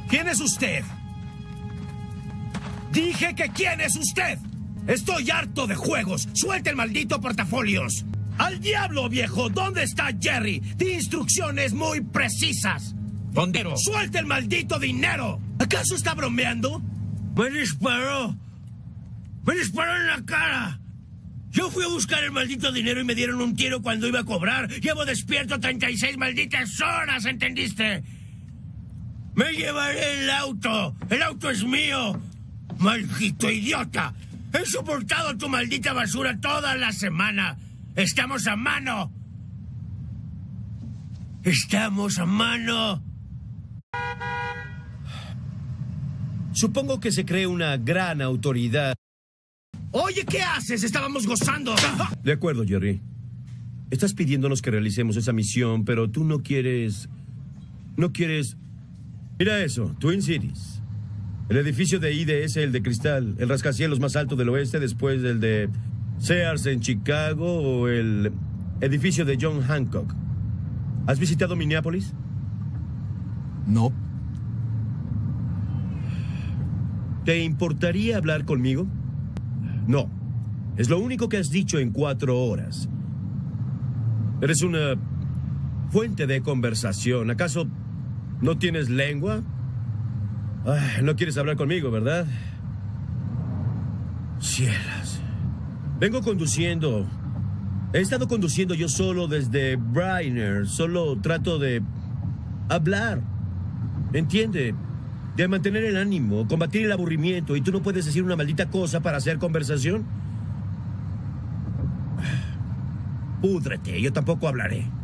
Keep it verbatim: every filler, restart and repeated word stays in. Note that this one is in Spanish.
¿Quién es usted? Dije que ¿quién es usted? Estoy harto de juegos. ¡Suelte el maldito portafolios! ¡Al diablo, viejo! ¿Dónde está Jerry? Di instrucciones muy precisas. ¿Dónde? ¡Suelte el maldito dinero! ¿Acaso está bromeando? Me disparó. Me disparó en la cara. Yo fui a buscar el maldito dinero y me dieron un tiro cuando iba a cobrar. Llevo despierto treinta y seis malditas horas, ¿entendiste? Me llevaré el auto. El auto es mío. ¡Maldito idiota! He soportado tu maldita basura toda la semana. Estamos a mano. Estamos a mano. Supongo que se cree una gran autoridad. Oye, ¿qué haces? Estábamos gozando. De acuerdo, Jerry. Estás pidiéndonos que realicemos esa misión, pero tú no quieres... No quieres... Mira eso, Twin Cities. El edificio de I D S, el de cristal, el rascacielos más alto del oeste después del de Sears en Chicago o el edificio de John Hancock. ¿Has visitado Minneapolis? No. ¿Te importaría hablar conmigo? No. Es lo único que has dicho en cuatro horas. Eres una fuente de conversación. ¿Acaso no tienes lengua? Ay, no quieres hablar conmigo, ¿verdad? Cielas. Vengo conduciendo. He estado conduciendo yo solo desde Briner. Solo trato de hablar. ¿Entiende? De mantener el ánimo, combatir el aburrimiento. ¿Y tú no puedes decir una maldita cosa para hacer conversación? Púdrete, yo tampoco hablaré.